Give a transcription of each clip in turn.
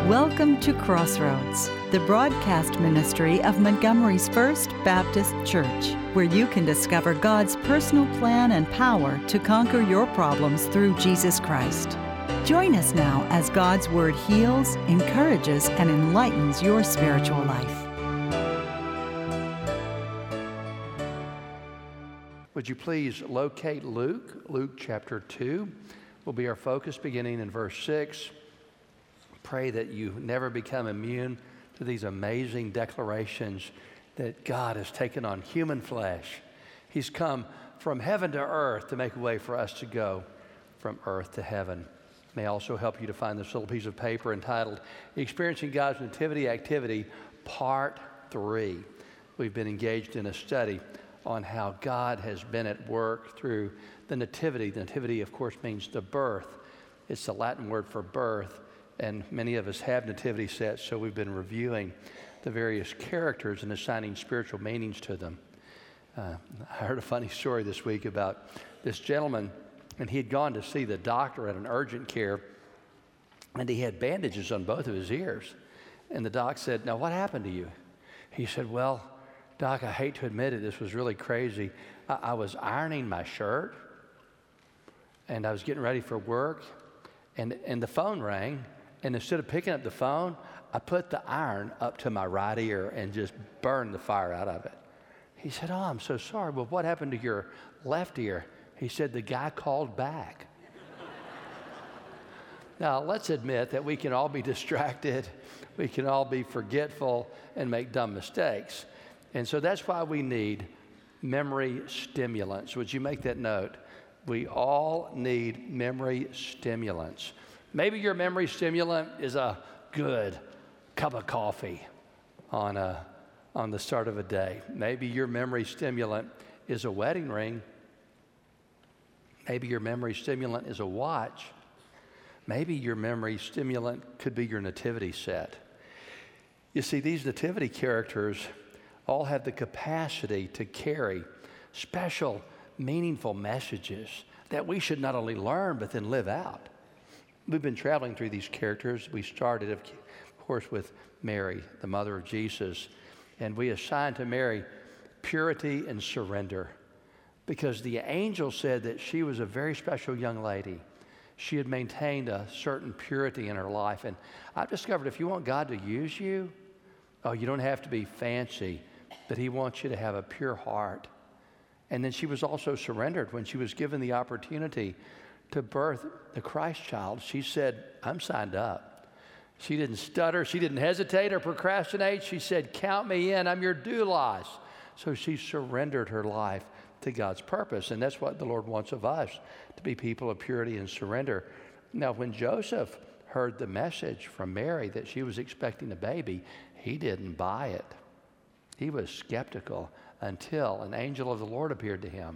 Welcome to Crossroads, the broadcast ministry of Montgomery's First Baptist Church, where you can discover God's personal plan and power to conquer your problems through Jesus Christ. Join us now as God's Word heals, encourages, and enlightens your spiritual life. Would you please locate Luke chapter 2 will be our focus beginning in verse 6. Pray that you never become immune to these amazing declarations that God has taken on human flesh. He's come from heaven to earth to make a way for us to go from earth to heaven. May also help you to find this little piece of paper entitled Experiencing God's Nativity Activity, Part 3. We've been engaged in a study on how God has been at work through the nativity. The nativity, of course, means the birth. It's the Latin word for birth, and many of us have nativity sets, so we've been reviewing the various characters and assigning spiritual meanings to them. I heard a funny story this week about this gentleman, and he had gone to see the doctor at an urgent care, and he had bandages on both of his ears. And the doc said, "Now, what happened to you?" He said, "Well, Doc, I hate to admit it, this was really crazy. I was ironing my shirt, and I was getting ready for work, and the phone rang, and instead of picking up the phone, I put the iron up to my right ear and just burned the fire out of it." He said, "Oh, I'm so sorry. Well, what happened to your left ear?" He said, "The guy called back." Now, let's admit that we can all be distracted, we can all be forgetful and make dumb mistakes. And so that's why we need memory stimulants. Would you make that note? We all need memory stimulants. Maybe your memory stimulant is a good cup of coffee on the start of a day. Maybe your memory stimulant is a wedding ring. Maybe your memory stimulant is a watch. Maybe your memory stimulant could be your nativity set. You see, these nativity characters all have the capacity to carry special, meaningful messages that we should not only learn, but then live out. We've been traveling through these characters. We started, of course, with Mary, the mother of Jesus, and we assigned to Mary purity and surrender because the angel said that she was a very special young lady. She had maintained a certain purity in her life, and I've discovered if you want God to use you, you don't have to be fancy, but He wants you to have a pure heart. And then she was also surrendered when she was given the opportunity to birth the Christ child. She said, "I'm signed up." She didn't stutter. She didn't hesitate or procrastinate. She said, "Count me in. I'm your doulos." So she surrendered her life to God's purpose. And that's what the Lord wants of us, to be people of purity and surrender. Now, when Joseph heard the message from Mary that she was expecting a baby, he didn't buy it. He was skeptical until an angel of the Lord appeared to him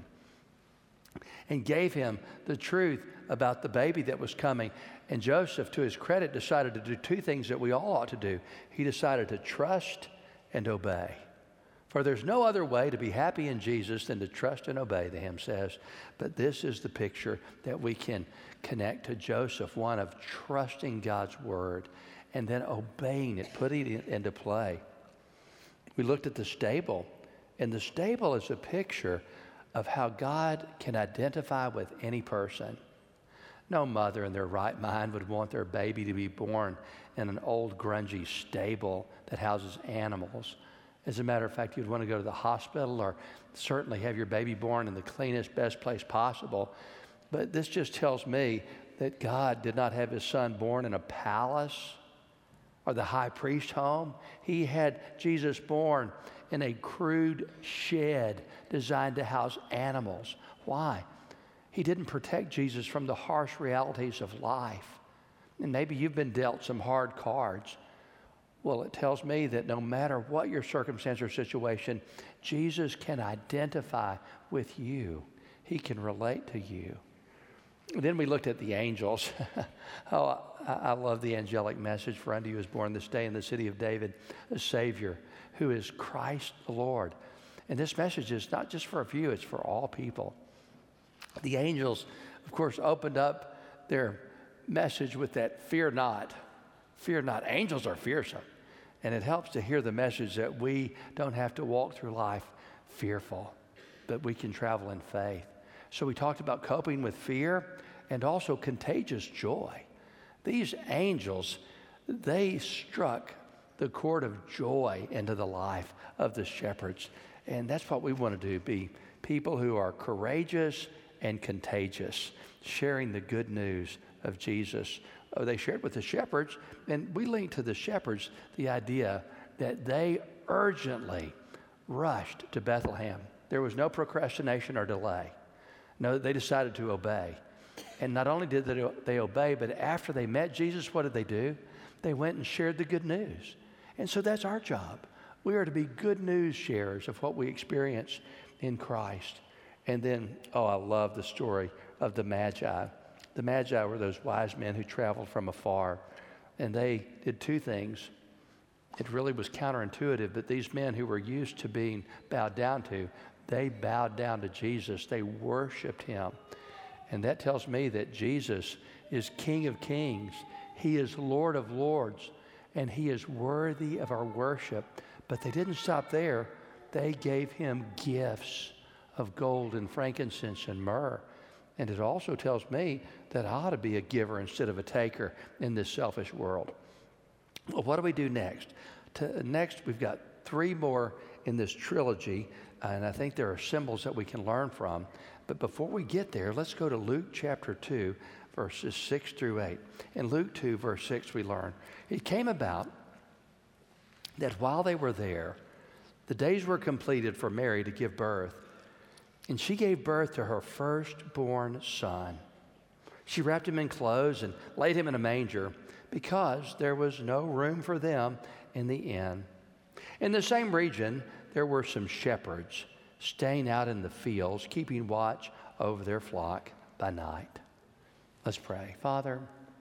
and gave him the truth about the baby that was coming. And Joseph, to his credit, decided to do two things that we all ought to do. He decided to trust and obey. For there's no other way to be happy in Jesus than to trust and obey, the hymn says. But this is the picture that we can connect to Joseph, one of trusting God's word and then obeying it, putting it into play. We looked at the stable, and the stable is a picture of how God can identify with any person. No mother in their right mind would want their baby to be born in an old grungy stable that houses animals. As a matter of fact, you'd want to go to the hospital or certainly have your baby born in the cleanest, best place possible. But this just tells me that God did not have his son born in a palace or the high priest home. He had Jesus born in a crude shed designed to house animals. Why? He didn't protect Jesus from the harsh realities of life. And maybe you've been dealt some hard cards. Well, it tells me that no matter what your circumstance or situation, Jesus can identify with you. He can relate to you. Then we looked at the angels. I love the angelic message. For unto you is born this day in the city of David a Savior, who is Christ the Lord. And this message is not just for a few, it's for all people. The angels, of course, opened up their message with that fear not. Fear not. Angels are fearsome. And it helps to hear the message that we don't have to walk through life fearful, but we can travel in faith. So we talked about coping with fear and also contagious joy. These angels, they struck the chord of joy into the life of the shepherds. And that's what we want to do, be people who are courageous and contagious, sharing the good news of Jesus. They shared with the shepherds, and we linked to the shepherds the idea that they urgently rushed to Bethlehem. There was no procrastination or delay. No, they decided to obey. And not only did they obey, but after they met Jesus, what did they do? They went and shared the good news. And so that's our job. We are to be good news sharers of what we experience in Christ. And then, I love the story of the Magi. The Magi were those wise men who traveled from afar, and they did two things. It really was counterintuitive, but these men who were used to being bowed down to, they bowed down to Jesus. They worshiped him. And that tells me that Jesus is King of Kings. He is Lord of Lords, and he is worthy of our worship. But they didn't stop there. They gave him gifts of gold and frankincense and myrrh. And it also tells me that I ought to be a giver instead of a taker in this selfish world. Well, what do we do next? Next, we've got three more in this trilogy, and I think there are symbols that we can learn from. But before we get there, let's go to Luke chapter 2, verses 6 through 8. In Luke 2, verse 6, we learn, it came about that while they were there, the days were completed for Mary to give birth. And she gave birth to her firstborn son. She wrapped him in clothes and laid him in a manger because there was no room for them in the inn. In the same region, there were some shepherds staying out in the fields, keeping watch over their flock by night. Let's pray. Father,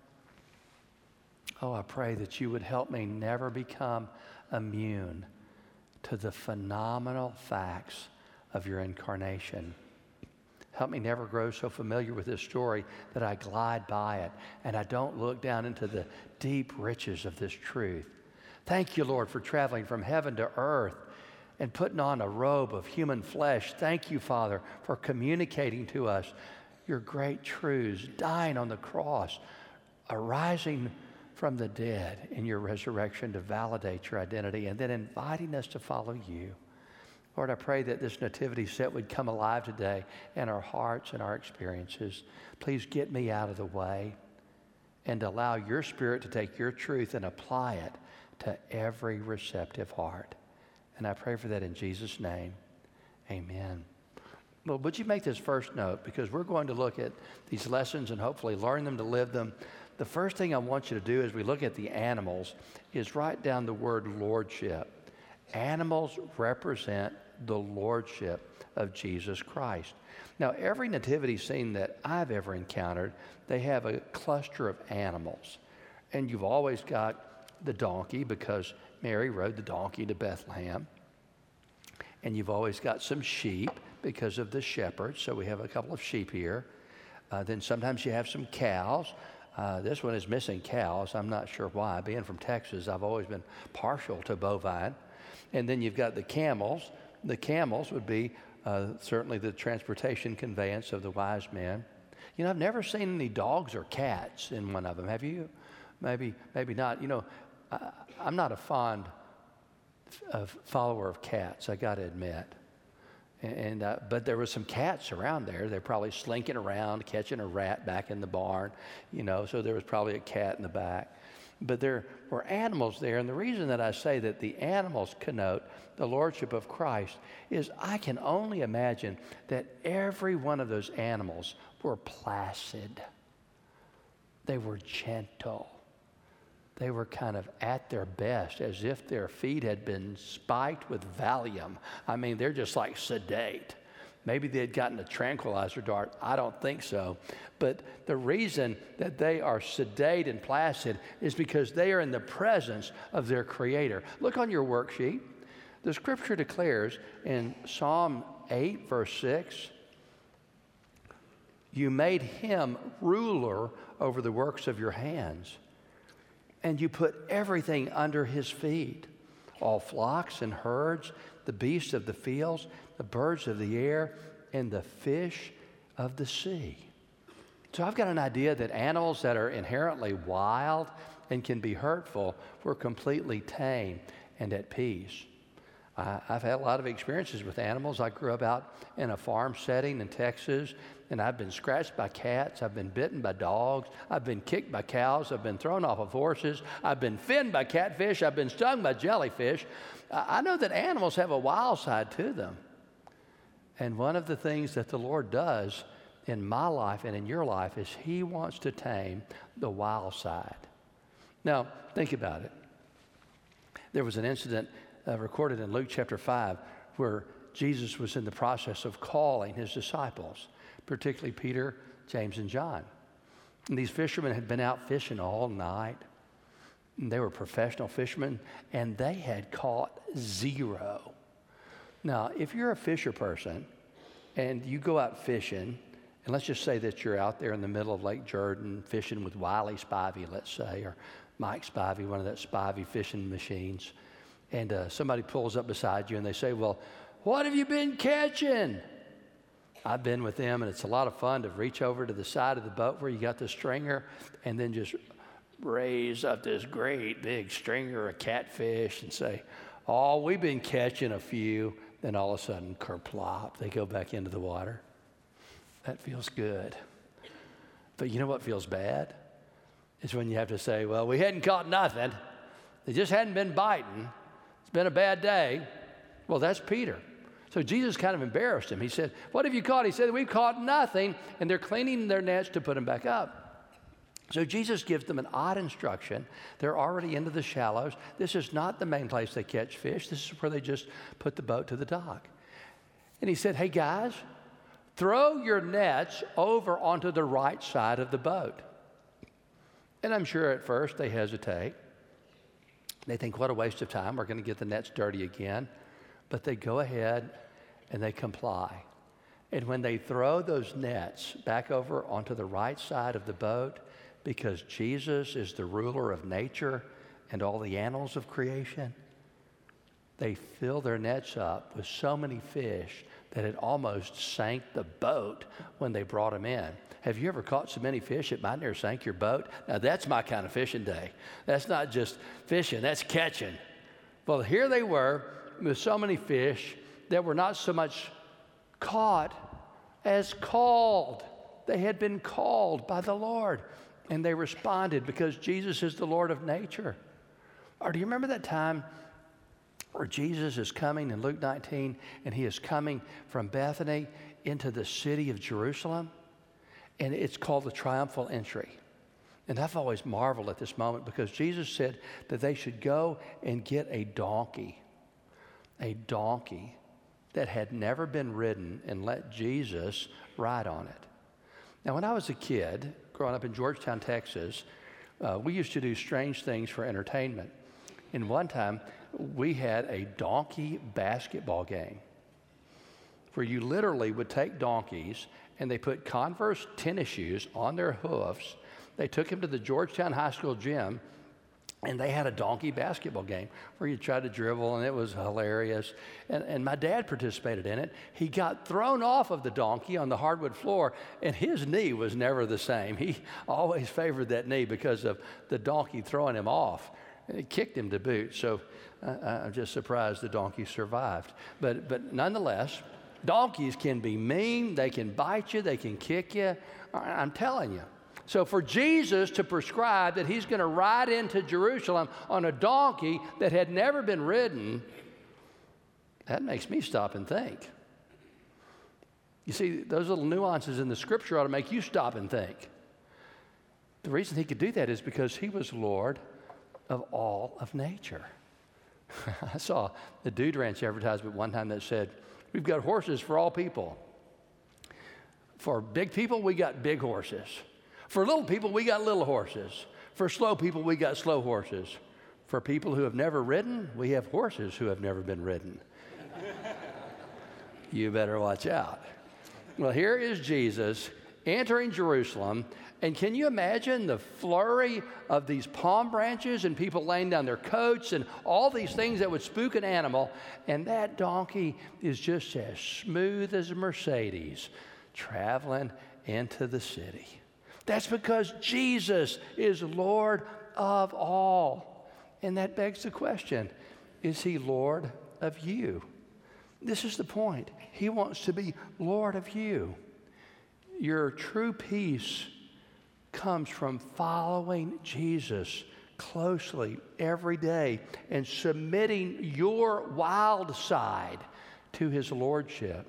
I pray that you would help me never become immune to the phenomenal facts of your incarnation. Help me never grow so familiar with this story that I glide by it and I don't look down into the deep riches of this truth. Thank you, Lord, for traveling from heaven to earth and putting on a robe of human flesh. Thank you, Father, for communicating to us your great truths, dying on the cross, arising from the dead in your resurrection to validate your identity, and then inviting us to follow you. Lord, I pray that this nativity set would come alive today in our hearts and our experiences. Please get me out of the way and allow your Spirit to take your truth and apply it to every receptive heart. And I pray for that in Jesus' name. Amen. Well, would you make this first note? Because we're going to look at these lessons and hopefully learn them to live them. The first thing I want you to do as we look at the animals is write down the word lordship. Animals represent the lordship of Jesus Christ. Now, every nativity scene that I've ever encountered, they have a cluster of animals. And you've always got the donkey because Mary rode the donkey to Bethlehem. And you've always got some sheep because of the shepherds. So we have a couple of sheep here. Then sometimes you have some cows. This one is missing cows. I'm not sure why. Being from Texas, I've always been partial to bovine. And then you've got the camels. The camels would be certainly the transportation conveyance of the wise men. You know, I've never seen any dogs or cats in one of them. Have you? Maybe not. You know, I'm not a fond follower of cats, I got to admit. But there were some cats around there. They're probably slinking around, catching a rat back in the barn, you know, so there was probably a cat in the back. But there were animals there, and the reason that I say that the animals connote the lordship of Christ is I can only imagine that every one of those animals were placid. They were gentle. They were kind of at their best, as if their feet had been spiked with Valium. I mean, they're just like sedate. Maybe they had gotten a tranquilizer dart. I don't think so. But the reason that they are sedate and placid is because they are in the presence of their Creator. Look on your worksheet. The Scripture declares in Psalm 8, verse 6, you made him ruler over the works of your hands. and you put everything under his feet, all flocks and herds, the beasts of the fields, the birds of the air, and the fish of the sea. So I've got an idea that animals that are inherently wild and can be hurtful were completely tame and at peace. I've had a lot of experiences with animals. I grew up out in a farm setting in Texas, and I've been scratched by cats. I've been bitten by dogs. I've been kicked by cows. I've been thrown off of horses. I've been finned by catfish. I've been stung by jellyfish. I know that animals have a wild side to them. And one of the things that the Lord does in my life and in your life is he wants to tame the wild side. Now, think about it. There was an incident recorded in Luke chapter 5 where Jesus was in the process of calling his disciples, particularly Peter, James, and John. And these fishermen had been out fishing all night. And they were professional fishermen, and they had caught zero. Now, if you're a fisher person and you go out fishing, and let's just say that you're out there in the middle of Lake Jordan fishing with Wiley Spivey, let's say, or Mike Spivey, one of that Spivey fishing machines, and somebody pulls up beside you and they say, well, what have you been catching? I've been with them, and it's a lot of fun to reach over to the side of the boat where you got the stringer and then just raise up this great big stringer of catfish and say, oh, we've been catching a few. Then all of a sudden, kerplop, they go back into the water. That feels good. But you know what feels bad? It's when you have to say, well, we hadn't caught nothing. They just hadn't been biting. It's been a bad day. Well, that's Peter. So Jesus kind of embarrassed him. He said, what have you caught? He said, we've caught nothing. And they're cleaning their nets to put them back up. So Jesus gives them an odd instruction. They're already into the shallows. This is not the main place they catch fish. This is where they just put the boat to the dock. And he said, hey, guys, throw your nets over onto the right side of the boat. And I'm sure at first they hesitate. They think, what a waste of time. We're going to get the nets dirty again. But they go ahead and they comply. And when they throw those nets back over onto the right side of the boat, because Jesus is the ruler of nature and all the animals of creation, they fill their nets up with so many fish that it almost sank the boat when they brought them in. Have you ever caught so many fish it might near sank your boat? Now that's my kind of fishing day. That's not just fishing, that's catching. Well, here they were with so many fish that were not so much caught as called. They had been called by the Lord, and they responded because Jesus is the Lord of nature. Or do you remember that time where Jesus is coming in Luke 19, and he is coming from Bethany into the city of Jerusalem? And it's called the triumphal entry. And I've always marveled at this moment because Jesus said that they should go and get a donkey that had never been ridden, and let Jesus ride on it. Now, when I was a kid, growing up in Georgetown, Texas, we used to do strange things for entertainment. And one time, we had a donkey basketball game where you literally would take donkeys and they put Converse tennis shoes on their hoofs. They took them to the Georgetown High School gym, and they had a donkey basketball game where you tried to dribble, and it was hilarious. And my dad participated in it. He got thrown off of the donkey on the hardwood floor, and his knee was never the same. He always favored that knee because of the donkey throwing him off. It kicked him to boot, so I'm just surprised the donkey survived. But nonetheless, donkeys can be mean. They can bite you. They can kick you. I'm telling you. So for Jesus to prescribe that he's going to ride into Jerusalem on a donkey that had never been ridden, that makes me stop and think. You see, those little nuances in the scripture ought to make you stop and think. The reason he could do that is because he was Lord of all of nature. I saw the Dude Ranch advertisement one time that said, we've got horses for all people. For big people, we got big horses. For little people, we got little horses. For slow people, we got slow horses. For people who have never ridden, we have horses who have never been ridden. You better watch out. Well, here is Jesus entering Jerusalem, And can you imagine the flurry of these palm branches and people laying down their coats and all these things that would spook an animal? And that donkey is just as smooth as a Mercedes traveling into the city. That's because Jesus is Lord of all. And that begs the question, is he Lord of you? This is the point. He wants to be Lord of you. Your true peace comes from following Jesus closely every day and submitting your wild side to his lordship.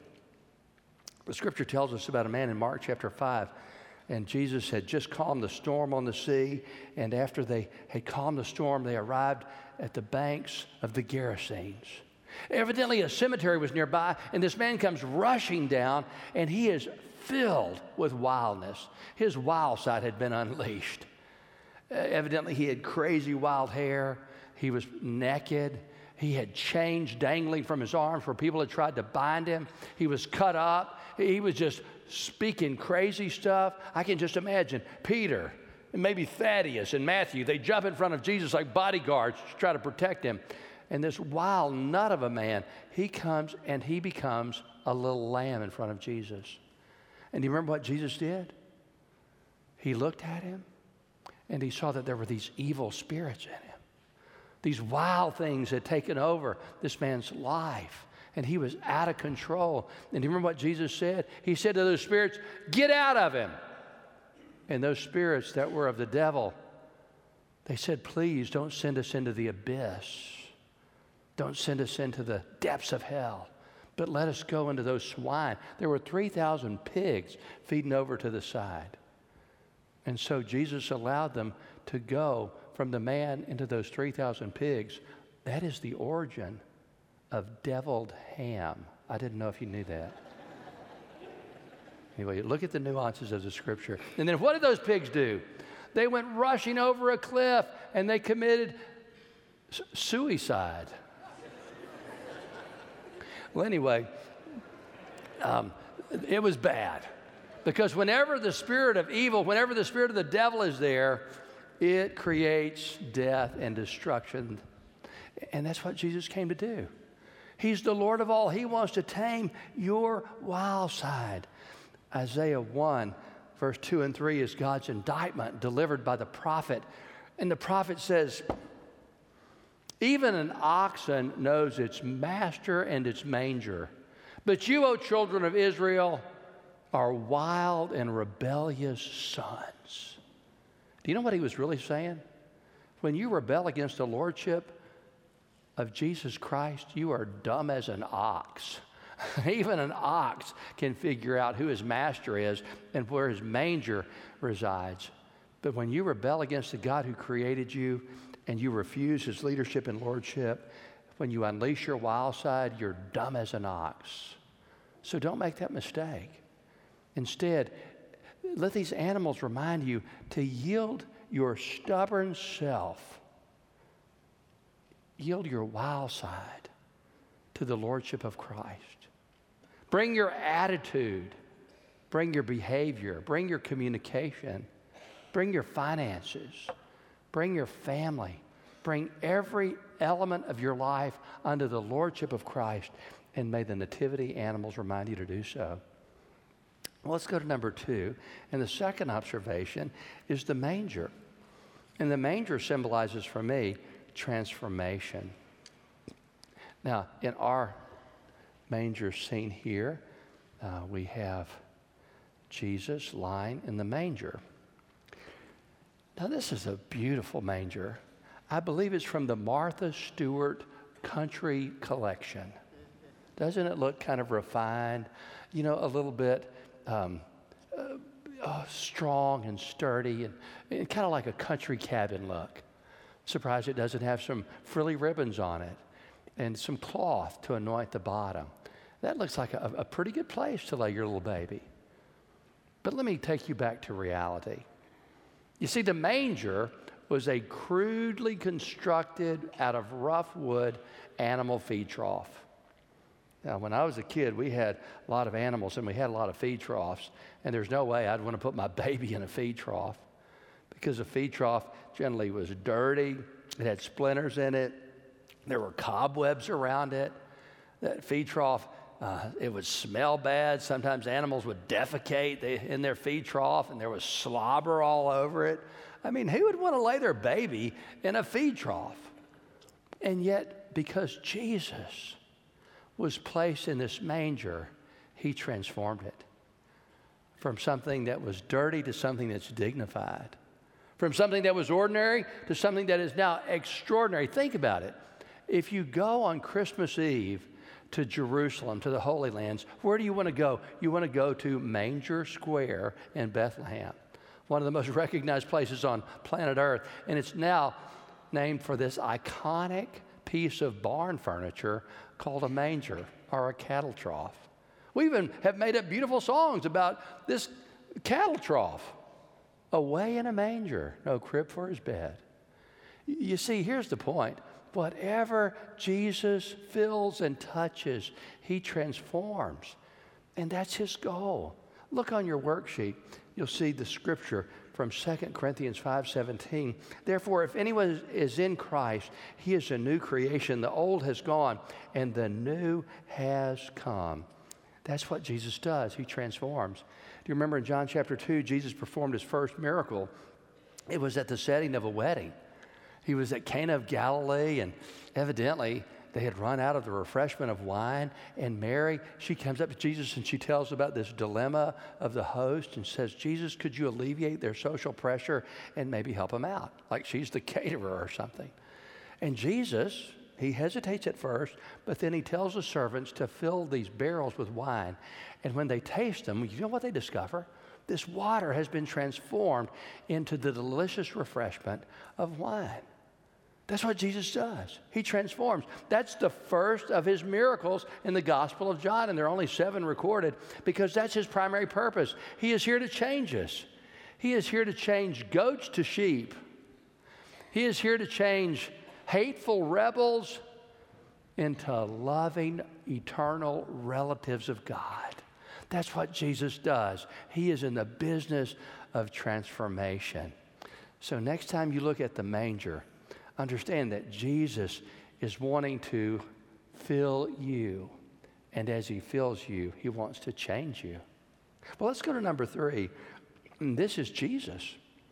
The scripture tells us about a man in Mark chapter 5, and Jesus had just calmed the storm on the sea, and after they had calmed the storm, they arrived at the banks of the Gerasenes. Evidently, a cemetery was nearby, and this man comes rushing down, and he is filled with wildness. His wild side had been unleashed. Evidently, he had crazy wild hair. He was naked. He had chains dangling from his arms where people had tried to bind him. He was cut up. He was just speaking crazy stuff. I can just imagine Peter and maybe Thaddeus and Matthew. They jump in front of Jesus like bodyguards to try to protect him. And this wild nut of a man, he comes and he becomes a little lamb in front of Jesus. And do you remember what Jesus did? He looked at him and he saw that there were these evil spirits in him. These wild things had taken over this man's life. And he was out of control. And do you remember what Jesus said? He said to those spirits, "Get out of him." And those spirits that were of the devil, they said, "Please don't send us into the abyss. Don't send us into the depths of hell, but let us go into those swine." There were 3,000 pigs feeding over to the side. And so Jesus allowed them to go from the man into those 3,000 pigs. That is the origin of deviled ham. I didn't know if you knew that. Anyway, look at the nuances of the scripture. And then what did those pigs do? They went rushing over a cliff and they committed suicide. Well, anyway, it was bad. Because whenever the spirit of evil, whenever the spirit of the devil is there, it creates death and destruction. And that's what Jesus came to do. He's the Lord of all. He wants to tame your wild side. Isaiah 1, verse 2 and 3 is God's indictment delivered by the prophet. And the prophet says, "Even an oxen knows its master and its manger. But you, O children of Israel, are wild and rebellious sons." Do you know what he was really saying? When you rebel against the lordship of Jesus Christ, you are dumb as an ox. Even an ox can figure out who his master is and where his manger resides. But when you rebel against the God who created you and you refuse his leadership and lordship, when you unleash your wild side, you're dumb as an ox. So don't make that mistake. Instead, let these animals remind you to yield your stubborn self, yield your wild side to the lordship of Christ. Bring your attitude, bring your behavior, bring your communication, bring your finances, bring your family, bring every element of your life under the lordship of Christ, and may the nativity animals remind you to do so. Well, let's go to number 2. And the second observation is the manger. And the manger symbolizes for me transformation. Now, in our manger scene here, we have Jesus lying in the manger. Now, this is a beautiful manger. I believe it's from the Martha Stewart Country Collection. Doesn't it look kind of refined? You know, a little bit strong and sturdy and kind of like a country cabin look. Surprised it doesn't have some frilly ribbons on it and some cloth to anoint the bottom. That looks like a pretty good place to lay your little baby. But let me take you back to reality. You see, the manger was a crudely constructed, out of rough wood, animal feed trough. Now, when I was a kid, we had a lot of animals and we had a lot of feed troughs. And there's no way I'd want to put my baby in a feed trough because a feed trough generally was dirty. It had splinters in it. There were cobwebs around it. That feed trough, it would smell bad. Sometimes animals would defecate in their feed trough and there was slobber all over it. I mean, who would want to lay their baby in a feed trough? And yet, because Jesus was placed in this manger, he transformed it from something that was dirty to something that's dignified, from something that was ordinary to something that is now extraordinary. Think about it. If you go on Christmas Eve to Jerusalem, to the Holy Lands, where do you want to go? You want to go to Manger Square in Bethlehem, one of the most recognized places on planet Earth. And it's now named for this iconic piece of barn furniture called a manger or a cattle trough. We even have made up beautiful songs about this cattle trough. Away in a manger, no crib for his bed. You see, here's the point. Whatever Jesus fills and touches, he transforms. And that's his goal. Look on your worksheet. You'll see the scripture from 2 Corinthians 5:17. Therefore, if anyone is in Christ, he is a new creation. The old has gone and the new has come. That's what Jesus does. He transforms. Do you remember in John chapter 2, Jesus performed his first miracle? It was at the setting of a wedding. He was at Cana of Galilee, and evidently they had run out of the refreshment of wine. And Mary, she comes up to Jesus and she tells about this dilemma of the host and says, Jesus, could you alleviate their social pressure and maybe help them out? Like she's the caterer or something. And Jesus, he hesitates at first, but then he tells the servants to fill these barrels with wine. And when they taste them, you know what they discover? This water has been transformed into the delicious refreshment of wine. That's what Jesus does. He transforms. That's the first of his miracles in the Gospel of John, and there are only 7 recorded because that's his primary purpose. He is here to change us. He is here to change goats to sheep. He is here to change hateful rebels into loving, eternal relatives of God. That's what Jesus does. He is in the business of transformation. So next time you look at the manger, understand that Jesus is wanting to fill you. And as he fills you, he wants to change you. Well, let's go to number 3. And this is Jesus.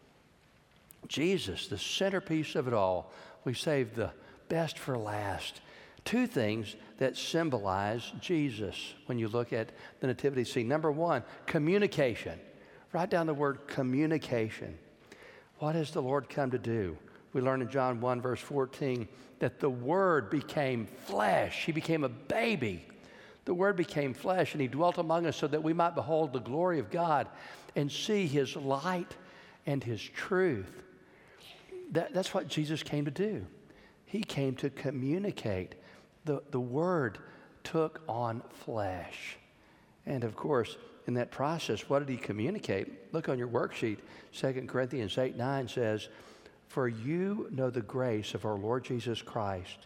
Jesus, the centerpiece of it all. We saved the best for last. 2 things that symbolize Jesus when you look at the nativity scene. Number 1, communication. Write down the word communication. What has the Lord come to do? We learn in John 1, verse 14, that the Word became flesh. He became a baby. The Word became flesh, and he dwelt among us so that we might behold the glory of God and see his light and his truth. That's what Jesus came to do. He came to communicate. The Word took on flesh. And of course, in that process, what did he communicate? Look on your worksheet. 2 Corinthians 8:9 says, for you know the grace of our Lord Jesus Christ,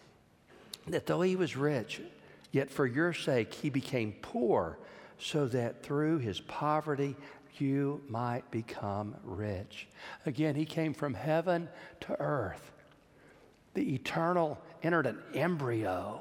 that though he was rich, yet for your sake he became poor, so that through his poverty you might become rich. Again, he came from heaven to earth. The eternal entered an embryo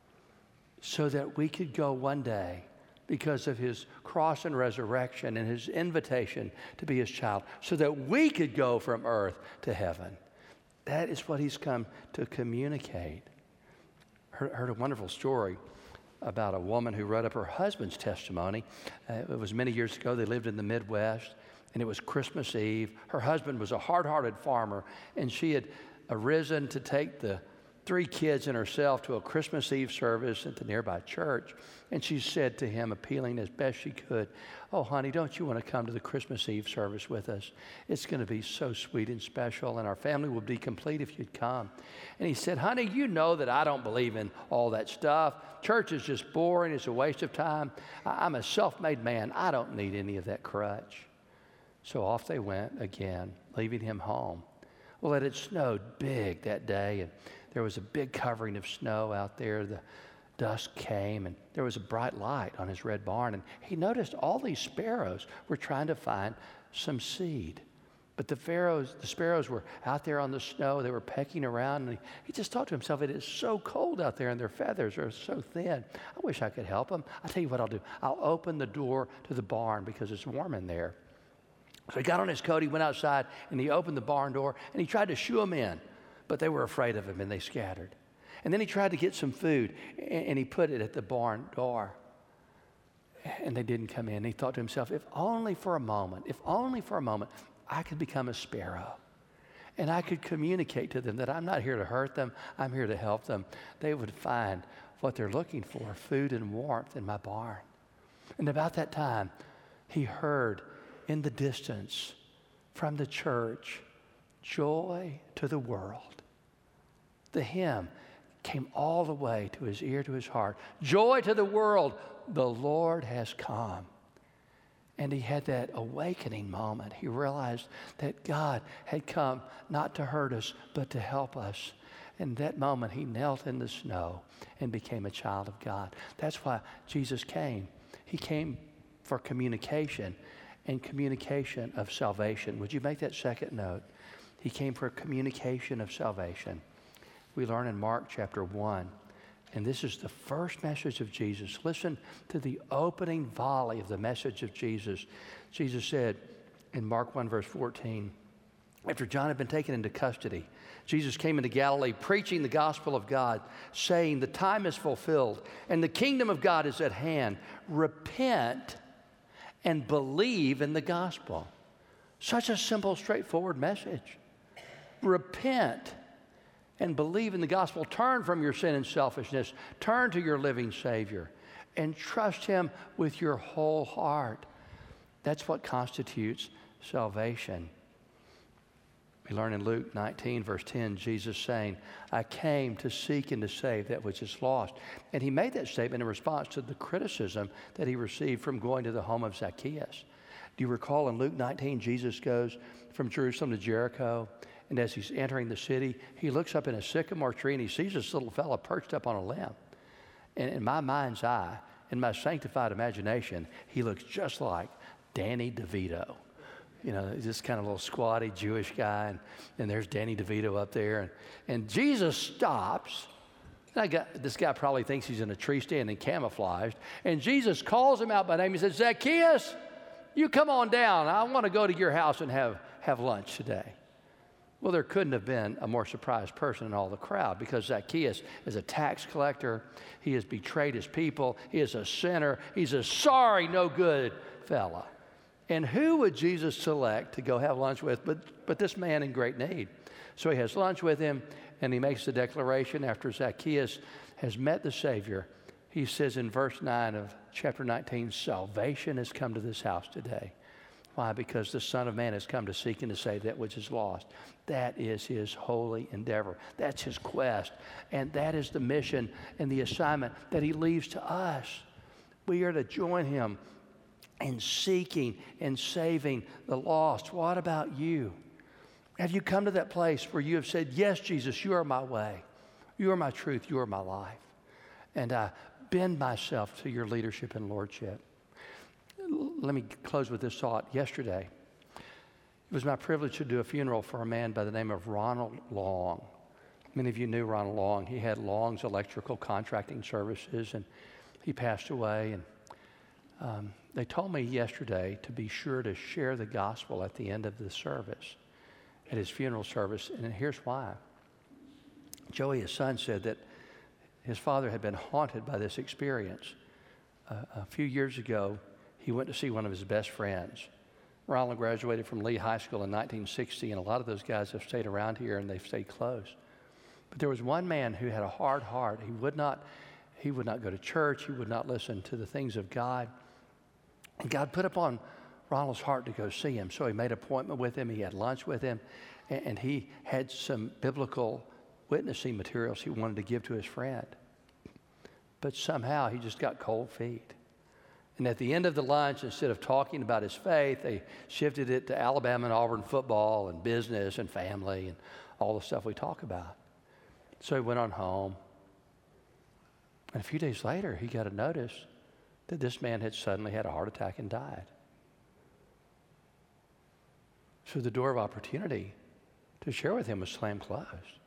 so that we could go one day, because of his cross and resurrection and his invitation to be his child, so that we could go from earth to heaven. That is what he's come to communicate. Heard a wonderful story about a woman who wrote up her husband's testimony. It was many years ago. They lived in the Midwest, and it was Christmas Eve. Her husband was a hard-hearted farmer, and she had arisen to take the 3 kids and herself to a Christmas Eve service at the nearby church. And she said to him, appealing as best she could, oh, honey, don't you want to come to the Christmas Eve service with us? It's going to be so sweet and special, and our family will be complete if you'd come. And he said, honey, you know that I don't believe in all that stuff. Church is just boring. It's a waste of time. I'm a self-made man. I don't need any of that crutch. So off they went again, leaving him home. Well, it had snowed big that day, and there was a big covering of snow out there. The dusk came, and there was a bright light on his red barn, and he noticed all these sparrows were trying to find some seed. But the sparrows were out there on the snow. They were pecking around, and he just thought to himself, it is so cold out there, and their feathers are so thin. I wish I could help them. I'll tell you what I'll do. I'll open the door to the barn because it's warm in there. So he got on his coat, he went outside, and he opened the barn door, and he tried to shoo them in, but they were afraid of him, and they scattered. And then he tried to get some food, and he put it at the barn door, and they didn't come in. He thought to himself, if only for a moment, I could become a sparrow, and I could communicate to them that I'm not here to hurt them, I'm here to help them. They would find what they're looking for, food and warmth in my barn. And about that time, he heard in the distance from the church, "Joy to the world." The hymn came all the way to his ear, to his heart. Joy to the world, the Lord has come. And he had that awakening moment. He realized that God had come not to hurt us, but to help us. In that moment, he knelt in the snow and became a child of God. That's why Jesus came. He came for communication, and communication of salvation. Would you make that second note? He came for communication of salvation. We learn in Mark chapter 1, and this is the first message of Jesus. Listen to the opening volley of the message of Jesus. Jesus said in Mark 1, verse 14, after John had been taken into custody, Jesus came into Galilee preaching the gospel of God, saying, the time is fulfilled and the kingdom of God is at hand. Repent and believe in the gospel. Such a simple, straightforward message. Repent and believe in the gospel. Turn from your sin and selfishness. Turn to your living Savior and trust Him with your whole heart. That's what constitutes salvation. We learn in Luke 19, verse 10, Jesus saying, I came to seek and to save that which is lost. And he made that statement in response to the criticism that he received from going to the home of Zacchaeus. Do you recall in Luke 19, Jesus goes from Jerusalem to Jericho, and as he's entering the city, he looks up in a sycamore tree and he sees this little fella perched up on a limb. And in my mind's eye, in my sanctified imagination, he looks just like Danny DeVito. You know, just kind of a little squatty Jewish guy, and there's Danny DeVito up there. And Jesus stops. And this guy probably thinks he's in a tree stand and camouflaged. And Jesus calls him out by name. He says, Zacchaeus, you come on down. I want to go to your house and have lunch today. Well, there couldn't have been a more surprised person in all the crowd, because Zacchaeus is a tax collector. He has betrayed his people. He is a sinner. He's a sorry, no good fella. And who would Jesus select to go have lunch with but this man in great need? So he has lunch with him, and he makes the declaration after Zacchaeus has met the Savior. He says in verse 9 of chapter 19, salvation has come to this house today. Why? Because the Son of Man has come to seek and to save that which is lost. That is his holy endeavor. That's his quest. And that is the mission and the assignment that he leaves to us. We are to join him in seeking and saving the lost. What about you? Have you come to that place where you have said, yes, Jesus, you are my way. You are my truth. You are my life. And I bend myself to your leadership and lordship. Let me close with this thought. Yesterday, it was my privilege to do a funeral for a man by the name of Ronald Long. Many of you knew Ronald Long. He had Long's Electrical Contracting Services, and he passed away. And they told me yesterday to be sure to share the gospel at the end of the service, at his funeral service, and here's why. Joey, his son, said that his father had been haunted by this experience. A few years ago, he went to see one of his best friends. Ronald graduated from Lee High School in 1960, and a lot of those guys have stayed around here and they've stayed close. But there was one man who had a hard heart. He would not go to church. He would not listen to the things of God. And God put upon Ronald's heart to go see him. So he made an appointment with him. He had lunch with him. And he had some biblical witnessing materials he wanted to give to his friend. But somehow he just got cold feet. And at the end of the lunch, instead of talking about his faith, they shifted it to Alabama and Auburn football and business and family and all the stuff we talk about. So he went on home, And a few days later, he got a notice that this man had suddenly had a heart attack and died. So the door of opportunity to share with him was slammed closed.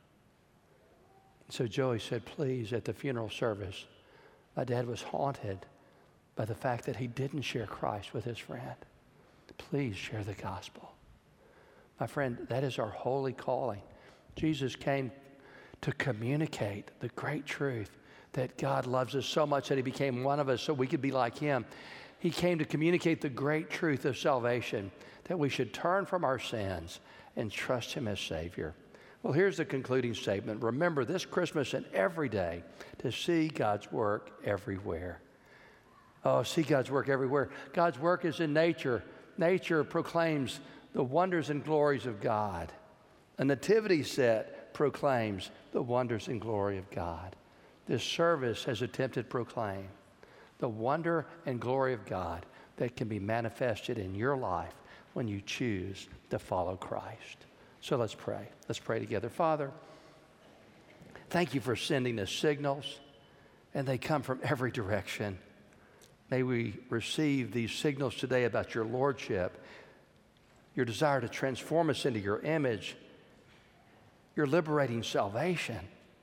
So Joey said, please, at the funeral service, my dad was haunted by the fact that he didn't share Christ with his friend. Please share the gospel. My friend, that is our holy calling. Jesus came to communicate the great truth that God loves us so much that he became one of us so we could be like him. He came to communicate the great truth of salvation, that we should turn from our sins and trust him as Savior. Well, here's the concluding statement. Remember this Christmas and every day to see God's work everywhere. Oh, see God's work everywhere. God's work is in nature. Nature proclaims the wonders and glories of God. A nativity set proclaims the wonders and glory of God. This service has attempted to proclaim the wonder and glory of God that can be manifested in your life when you choose to follow Christ. So let's pray. Let's pray together. Father, thank you for sending us signals, and they come from every direction. May we receive these signals today about your lordship, your desire to transform us into your image, your liberating salvation,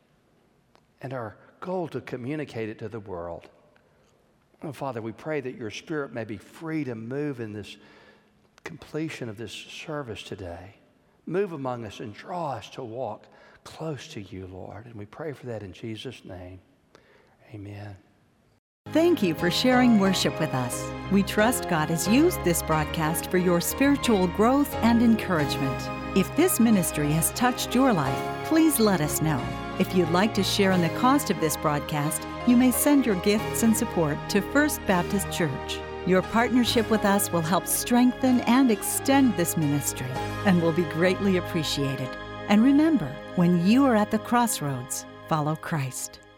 and our goal to communicate it to the world. Oh, Father, we pray that your Spirit may be free to move in this completion of this service today. Move among us and draw us to walk close to you, Lord. And we pray for that in Jesus' name. Amen. Thank you for sharing worship with us. We trust God has used this broadcast for your spiritual growth and encouragement. If this ministry has touched your life, please let us know. If you'd like to share in the cost of this broadcast, you may send your gifts and support to First Baptist Church. Your partnership with us will help strengthen and extend this ministry and will be greatly appreciated. And remember, when you are at the crossroads, follow Christ.